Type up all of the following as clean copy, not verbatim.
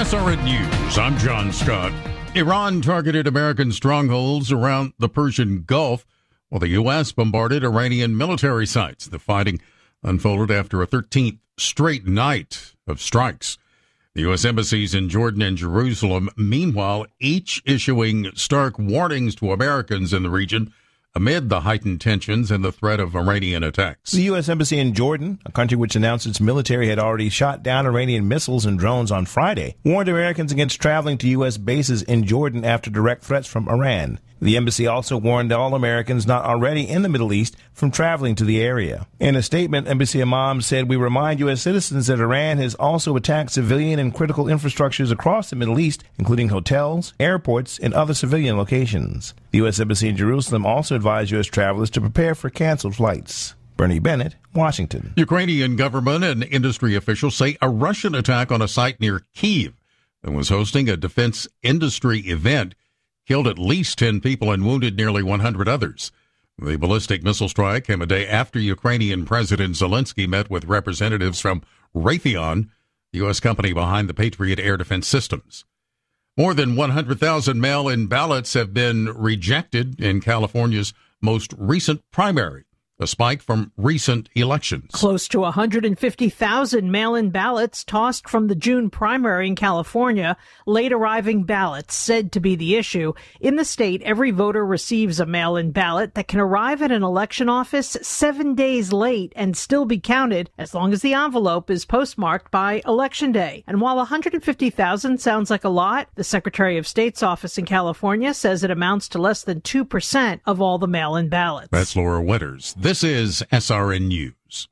SRN News, I'm John Scott. Iran targeted American strongholds around the Persian Gulf, while the U.S. bombarded Iranian military sites. The fighting unfolded after a 13th straight night of strikes. The U.S. embassies in Jordan and Jerusalem, meanwhile, each issuing stark warnings to Americans in the region amid the heightened tensions and the threat of Iranian attacks. The U.S. Embassy in Jordan, a country which announced its military had already shot down Iranian missiles and drones on Friday, warned Americans against traveling to U.S. bases in Jordan after direct threats from Iran. The embassy also warned all Americans not already in the Middle East from traveling to the area. In a statement, Embassy Imam said, "We remind U.S. citizens that Iran has also attacked civilian and critical infrastructures across the Middle East, including hotels, airports, and other civilian locations." The U.S. Embassy in Jerusalem also advised U.S. travelers to prepare for canceled flights. Bernie Bennett, Washington. Ukrainian government and industry officials say a Russian attack on a site near Kyiv that was hosting a defense industry event killed at least 10 people and wounded nearly 100 others. The ballistic missile strike came a day after Ukrainian President Zelensky met with representatives from Raytheon, the U.S. company behind the Patriot air defense systems. More than 100,000 mail-in ballots have been rejected in California's most recent primary, a spike from recent elections. Close to 150,000 mail-in ballots tossed from the June primary in California. Late arriving ballots said to be the issue. In the state, every voter receives a mail-in ballot that can arrive at an election office 7 days late and still be counted as long as the envelope is postmarked by Election Day. And while 150,000 sounds like a lot, the Secretary of State's office in California says it amounts to less than 2% of all the mail-in ballots. That's Laura Winters. This is SRN News.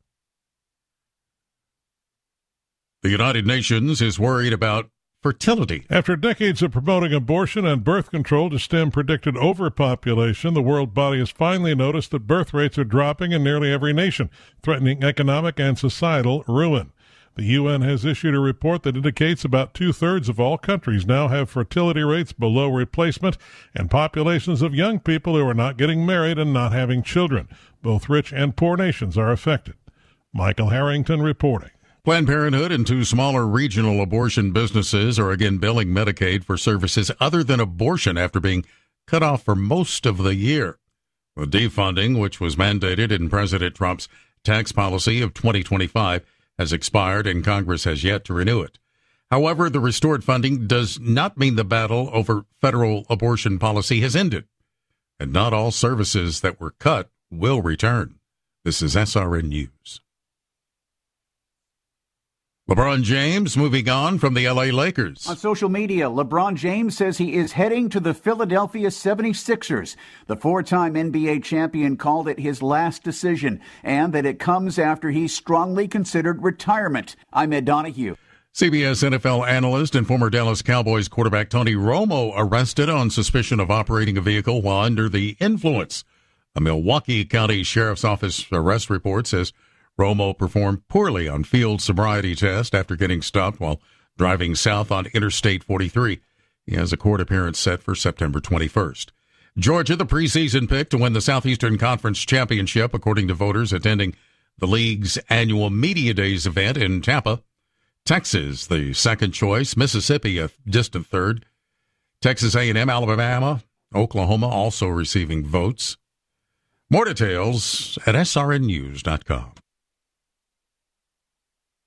The United Nations is worried about fertility. After decades of promoting abortion and birth control to stem predicted overpopulation, the world body has finally noticed that birth rates are dropping in nearly every nation, threatening economic and societal ruin. The UN has issued a report that indicates about two-thirds of all countries now have fertility rates below replacement and populations of young people who are not getting married and not having children. Both rich and poor nations are affected. Michael Harrington reporting. Planned Parenthood and two smaller regional abortion businesses are again billing Medicaid for services other than abortion after being cut off for most of the year. The defunding, which was mandated in President Trump's tax policy of 2025, has expired and Congress has yet to renew it. However, the restored funding does not mean the battle over federal abortion policy has ended, and not all services that were cut will return. This is SRN News. LeBron James moving on from the LA Lakers. On social media, LeBron James says he is heading to the Philadelphia 76ers. The four-time NBA champion called it his last decision and that it comes after he strongly considered retirement. I'm Ed Donahue. CBS NFL analyst and former Dallas Cowboys quarterback Tony Romo arrested on suspicion of operating a vehicle while under the influence. A Milwaukee County Sheriff's Office arrest report says Romo performed poorly on field sobriety test after getting stopped while driving south on Interstate 43. He has a court appearance set for September 21st. Georgia, the preseason pick to win the Southeastern Conference Championship, according to voters attending the league's annual Media Days event in Tampa. Texas, the second choice. Mississippi, a distant third. Texas A&M, Alabama, Oklahoma also receiving votes. More details at srnnews.com.